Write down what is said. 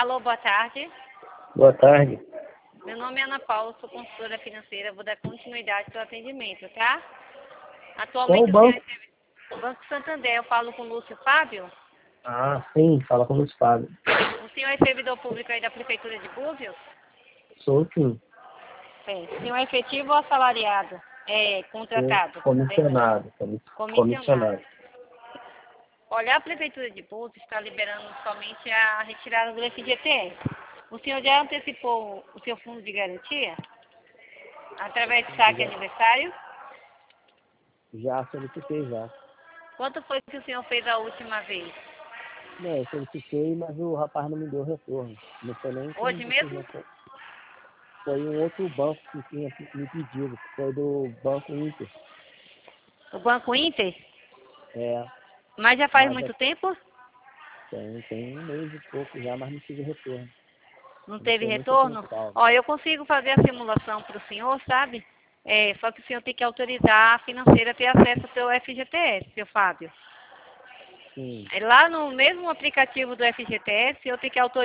Alô, boa tarde. Boa tarde. Meu nome é Ana Paula, sou consultora financeira, vou dar continuidade ao atendimento, tá? Atualmente Qual o o senhor banco? recebe... Banco Santander, eu falo com o Lúcio Fábio. Ah, sim, fala com o Luiz Fábio. O senhor é servidor público aí da Prefeitura de Búzios? Sou sim. Sim. O senhor é efetivo ou assalariado? É, Sou contratado? Perdão. comissionado. Comissionado. Comissionado. Olha, a Prefeitura de Búzios está liberando somente a retirada do FGTS. O senhor já antecipou o seu fundo de garantia? Através de saque aniversário? Já solicitei já. Quanto foi que o senhor fez a última vez? Não, eu solicitei, mas o rapaz não me deu retorno. Não foi nem quem Hoje me fez mesmo? retorno. Foi um outro banco que tinha me pedido, que foi do Banco Inter. O Banco Inter? É, Mas já faz mas já muito tempo? tem um mês e pouco já, mas não tive retorno. Não Não teve sei nem se eu tenho retorno? salvo. Ó, eu consigo fazer a simulação para o senhor, sabe? É, só que o senhor tem que autorizar a financeira a ter acesso ao seu FGTS, seu Fábio. Sim. É lá no mesmo aplicativo do FGTS, eu tenho que autorizar